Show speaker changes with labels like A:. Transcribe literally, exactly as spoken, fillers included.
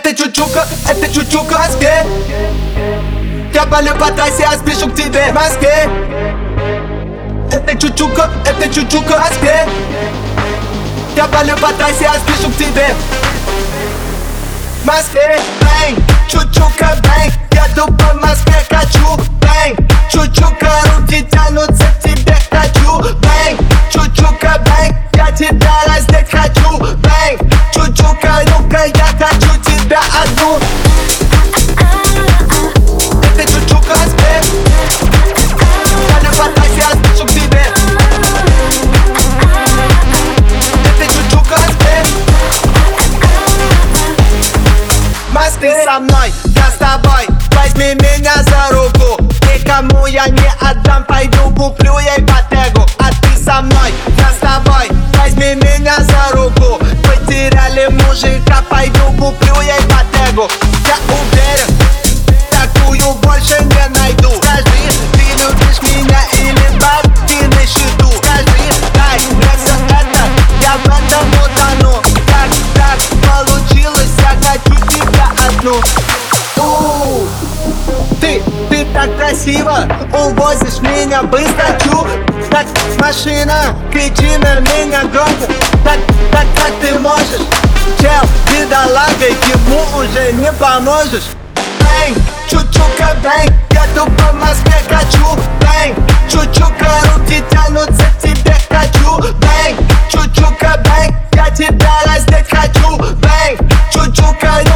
A: Это чучука, это чучука в Москве. Я палю по трассе, а спешу к тебе в Москве. Это чучука, это чучука в Москве. Я палю по трассе, а спешу к тебе в Москве. Бэнг, чучука, бэнг. Я тупо в Москве хочу. Бэнг, чучука, руки тянутся к тебе хочу. Бэнг, чучука, бэнг. Я тебя раздеть хочу. Бэнг, чучука, ну-ка, я хочу тебя одну. Это чучука в Москве. Палю по трассе, а спешу к тебе. Это чучука в Москве. Ты со мной, я с тобой, возьми меня за руку. Никому я не отдам, пойду куплю ей Bottega. А ты со мной, я с тобой, возьми меня за руку. Потеряли мужика, пойду куплю ей Bottega. Я уверен, такую больше не найду. Скажи, ты любишь меня или бабки на счету? Скажи, дай мне все это, я в этом утону. Как так получилось, я хочу тебя одну. У, ты, ты так красиво увозишь меня быстро. Чу, так машина, кричи на меня громко. Так, так, как ты можешь? Чел, бедолага, ему уже не поможешь. Бэнг, чучука, бэнг. Я тупо в Москве хочу. Бэнг, чучука, руки тянутся к тебе хочу. Бэнг, чучука, бэнг. Я тебя раздеть хочу. Бэнг, чучука,